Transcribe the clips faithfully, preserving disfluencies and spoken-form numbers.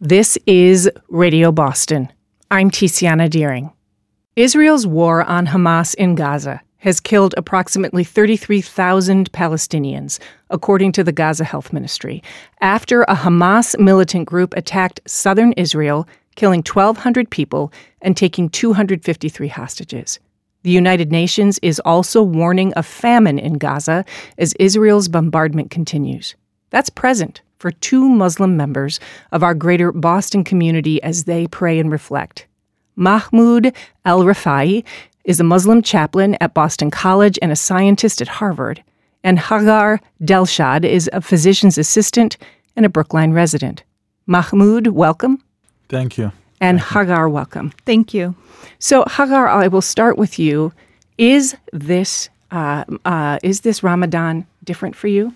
This is Radio Boston. I'm Tiziana Deering. Israel's war on Hamas in Gaza has killed approximately thirty-three thousand Palestinians, according to the Gaza Health Ministry, after a Hamas militant group attacked southern Israel, killing twelve hundred people and taking two hundred fifty-three hostages. The United Nations is also warning of famine in Gaza as Israel's bombardment continues. That's present for two Muslim members of our greater Boston community as they pray and reflect. Mahmoud El-Rafai is a Muslim chaplain at Boston College and a scientist at Harvard, and Hagar Delshad is a physician's assistant and a Brookline resident. Mahmoud, welcome. Thank you. And Thank you. Hagar, welcome. Thank you. So, Hagar, I will start with you. Is this uh, uh, is this Ramadan different for you?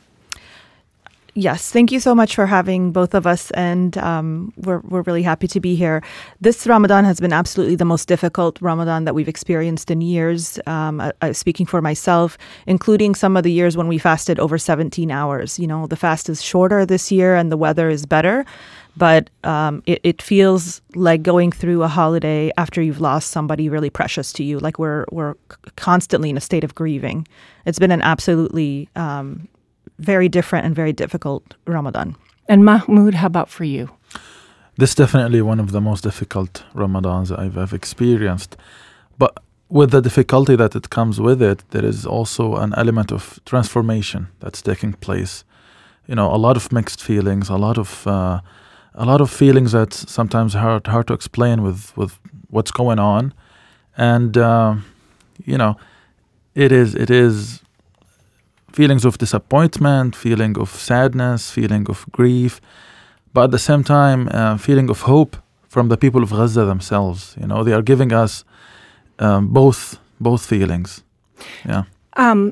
Yes, thank you so much for having both of us, and um, we're we're really happy to be here. This Ramadan has been absolutely the most difficult Ramadan that we've experienced in years, um, uh, speaking for myself, including some of the years when we fasted over seventeen hours. You know, the fast is shorter this year and the weather is better, but um, it, it feels like going through a holiday after you've lost somebody really precious to you, like we're, we're constantly in a state of grieving. It's been an absolutely... Um, very different and very difficult Ramadan. And Mahmoud, how about for you? This is definitely one of the most difficult Ramadans I've, I've experienced. But with the difficulty that it comes with it, there is also an element of transformation that's taking place. You know, a lot of mixed feelings, a lot of uh, a lot of feelings that sometimes hard hard to explain with, with what's going on, and uh, you know, it is it is. feelings of disappointment, feeling of sadness, feeling of grief, but at the same time, uh, feeling of hope from the people of Gaza themselves. You know, they are giving us um, both both feelings. Yeah. Um,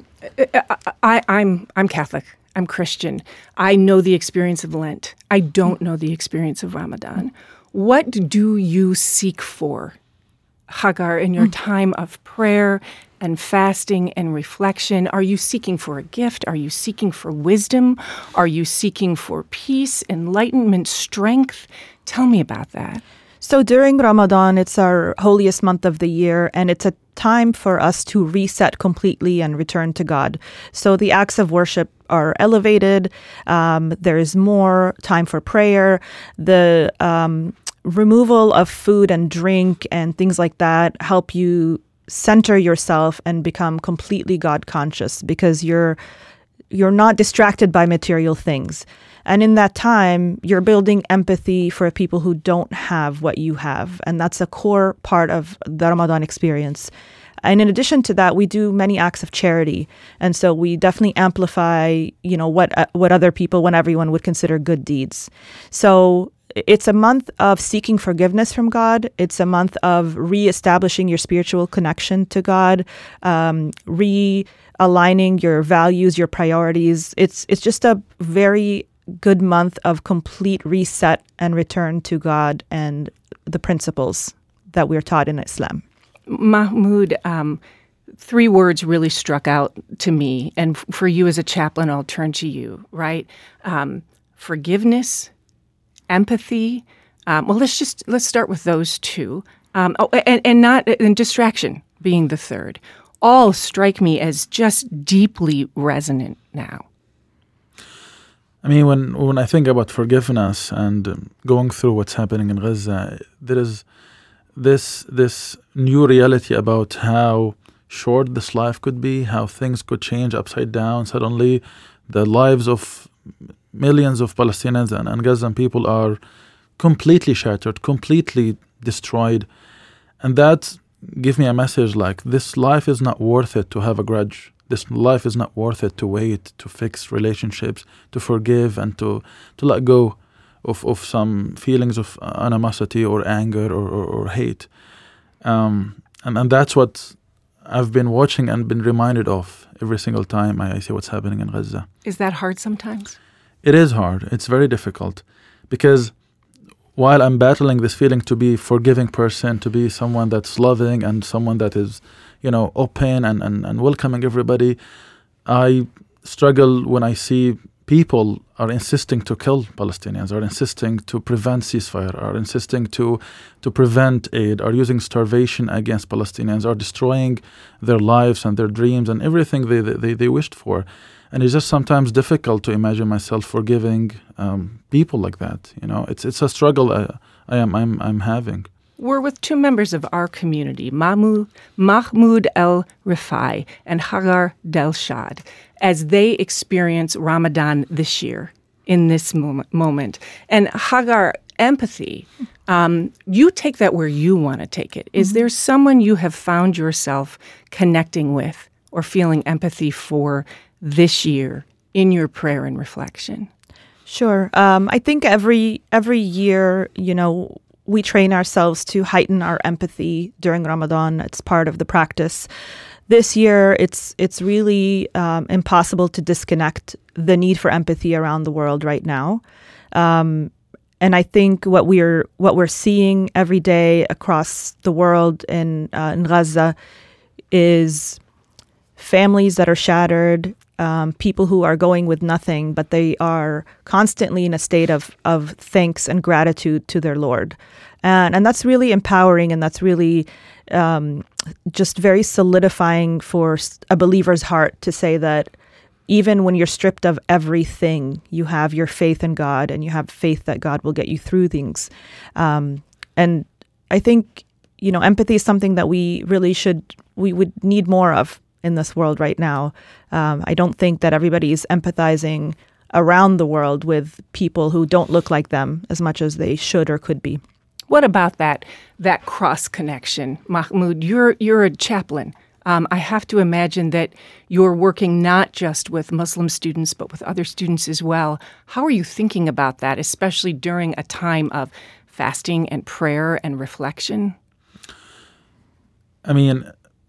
I, I'm I'm Catholic. I'm Christian. I know the experience of Lent. I don't know the experience of Ramadan. What do you seek for, Hagar, in your time of prayer and fasting and reflection? Are you seeking for a gift? Are you seeking for wisdom? Are you seeking for peace, enlightenment, strength? Tell me about that. So during Ramadan, it's our holiest month of the year, and it's a time for us to reset completely and return to God. So the acts of worship are elevated. Um, there is more time for prayer. The um, removal of food and drink and things like that help you center yourself and become completely God conscious, because you're you're not distracted by material things. And in that time, you're building empathy for people who don't have what you have. And that's a core part of the Ramadan experience. And in addition to that, we do many acts of charity. And so we definitely amplify, you know, what uh, what other people, what everyone would consider good deeds. So it's a month of seeking forgiveness from God. It's a month of reestablishing your spiritual connection to God, um, realigning your values, your priorities. It's it's just a very good month of complete reset and return to God and the principles that we're taught in Islam. Mahmoud, um, three words really struck out to me, and f- for you as a chaplain, I'll turn to you, right? Um, forgiveness, empathy. Um, well, let's just let's start with those two, um, oh, and, and not and distraction being the third. All strike me as just deeply resonant now. I mean, when when I think about forgiveness and um, going through what's happening in Gaza, there is this this new reality about how short this life could be, how things could change upside down. Suddenly, the lives of millions of Palestinians and, and Gazan people are completely shattered, completely destroyed. And that gives me a message like, this life is not worth it to have a grudge. This life is not worth it to wait, to fix relationships, to forgive, and to, to let go of, of some feelings of animosity or anger or, or, or hate. Um, and, and that's what I've been watching and been reminded of every single time I, I see what's happening in Gaza. Is that hard sometimes? It is hard. It's very difficult because while I'm battling this feeling to be a forgiving person, to be someone that's loving and someone that is, you know, open and, and, and welcoming everybody, I struggle when I see people are insisting to kill Palestinians, are insisting to prevent ceasefire, are insisting to to prevent aid, are using starvation against Palestinians, are destroying their lives and their dreams and everything they they, they wished for. And it's just sometimes difficult to imagine myself forgiving um, people like that. You know, it's it's a struggle I, I am I'm I'm having. We're with two members of our community, Mahmoud, Mahmoud El Rifai and Hagar Delshad, as they experience Ramadan this year in this moment. moment. And Hagar, empathy, um, you take that where you want to take it. Is mm-hmm. there someone you have found yourself connecting with or feeling empathy for this year in your prayer and reflection? Sure. Um, I think every every year, you know, we train ourselves to heighten our empathy during Ramadan. It's part of the practice. This year, it's it's really um, impossible to disconnect the need for empathy around the world right now. Um, and I think what we're what we're seeing every day across the world in uh, in Gaza is families that are shattered, um, people who are going with nothing, but they are constantly in a state of, of thanks and gratitude to their Lord. And, and that's really empowering, and that's really um, just very solidifying for a believer's heart to say that even when you're stripped of everything, you have your faith in God, and you have faith that God will get you through things. Um, and I think, you know, empathy is something that we really should, we would need more of in this world right now. Um, I don't think that everybody is empathizing around the world with people who don't look like them as much as they should or could be. What about that that cross connection, Mahmoud? You're you're a chaplain. Um, I have to imagine that you're working not just with Muslim students, but with other students as well. How are you thinking about that, especially during a time of fasting and prayer and reflection? I mean,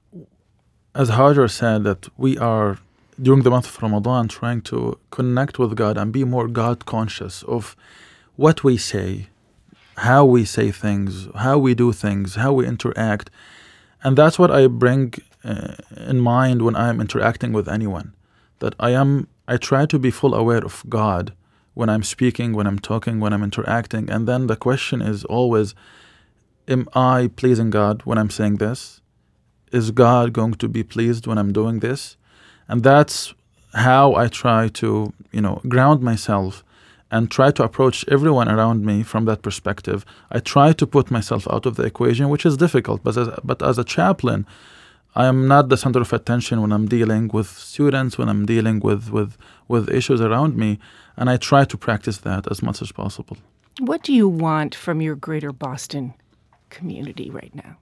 as Hajar said, that we are, during the month of Ramadan, trying to connect with God and be more God conscious of what we say, how we say things, how we do things, how we interact. And that's what I bring uh, in mind when I'm interacting with anyone. That I am, I try to be full aware of God when I'm speaking, when I'm talking, when I'm interacting. And then the question is always, am I pleasing God when I'm saying this? Is God going to be pleased when I'm doing this? And that's how I try to, you know, ground myself and try to approach everyone around me from that perspective. I try to put myself out of the equation, which is difficult. But as, but as a chaplain, I am not the center of attention when I'm dealing with students, when I'm dealing with, with, with issues around me. And I try to practice that as much as possible. What do you want from your greater Boston community right now?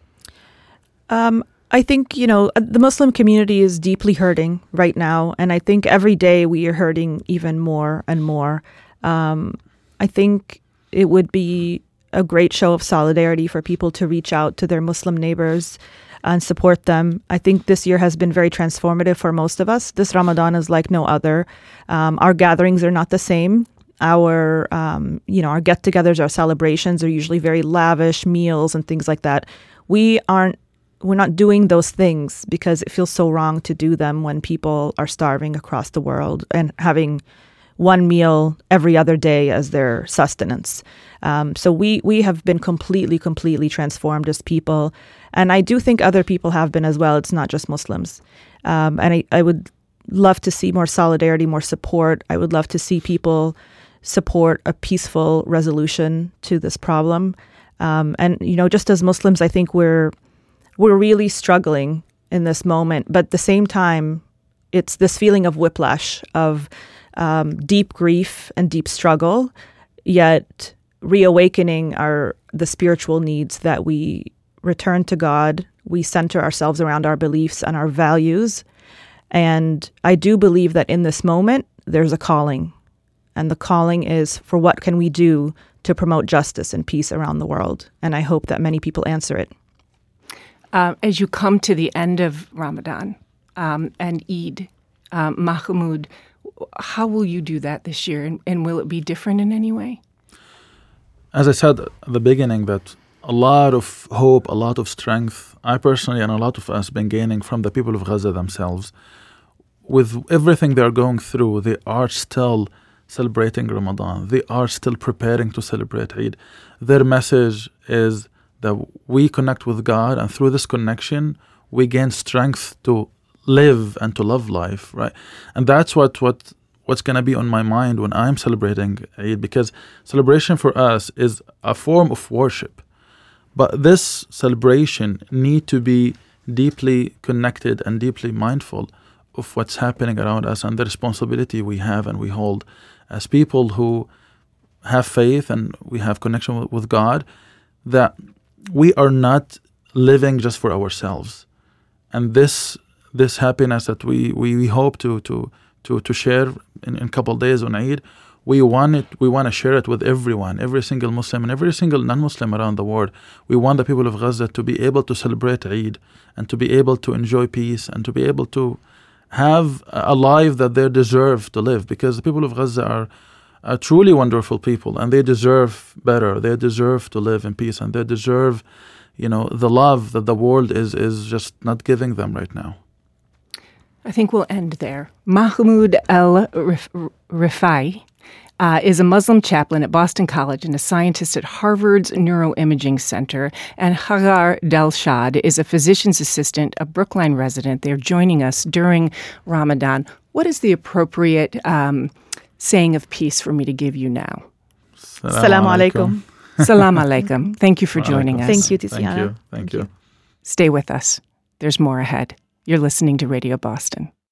Um, I think, you know, the Muslim community is deeply hurting right now. And I think every day we are hurting even more and more. Um, I think it would be a great show of solidarity for people to reach out to their Muslim neighbors and support them. I think this year has been very transformative for most of us. This Ramadan is like no other. Um, our gatherings are not the same. Our, um, you know, our get-togethers, our celebrations are usually very lavish meals and things like that. We aren't We're not doing those things because it feels so wrong to do them when people are starving across the world and having one meal every other day as their sustenance. Um, so we we have been completely, completely transformed as people. And I do think other people have been as well. It's not just Muslims. Um, and I, I would love to see more solidarity, more support. I would love to see people support a peaceful resolution to this problem. Um, and, you know, just as Muslims, I think we're We're really struggling in this moment, but at the same time, it's this feeling of whiplash, of um, deep grief and deep struggle, yet reawakening our the spiritual needs that we return to God, we center ourselves around our beliefs and our values. And I do believe that in this moment, there's a calling. And the calling is for what can we do to promote justice and peace around the world? And I hope that many people answer it. Uh, as you come to the end of Ramadan um, and Eid, um, Mahmoud, how will you do that this year? And, and will it be different in any way? As I said at the beginning, that a lot of hope, a lot of strength, I personally and a lot of us been gaining from the people of Gaza themselves. with everything they're going through, they are still celebrating Ramadan. They are still preparing to celebrate Eid. Their message is that we connect with God, and through this connection, we gain strength to live and to love life, right? And that's what what what's going to be on my mind when I'm celebrating Eid, because celebration for us is a form of worship. But this celebration need to be deeply connected and deeply mindful of what's happening around us and the responsibility we have and we hold as people who have faith and we have connection with, with God, that we are not living just for ourselves. And this this happiness that we, we, we hope to to to to share in, in a couple of days on Eid, we want it we want to share it with everyone, every single Muslim and every single non-Muslim around the world. We want the people of Gaza to be able to celebrate Eid and to be able to enjoy peace and to be able to have a life that they deserve to live, because the people of Gaza are, are truly wonderful people and they deserve better. They deserve to live in peace and they deserve, you know, the love that the world is is just not giving them right now. I think we'll end there. Mahmoud El-Rifai uh, is a Muslim chaplain at Boston College and a scientist at Harvard's Neuroimaging Center. And Hagar Delshad is a physician's assistant, a Brookline resident. They're joining us during Ramadan. What is the appropriate um, saying of peace for me to give you now? Assalamu alaikum. Salam alaikum. Thank you for joining us. Thank you, Tiziana. Thank you. Thank you. Stay with us. There's more ahead. You're listening to Radio Boston.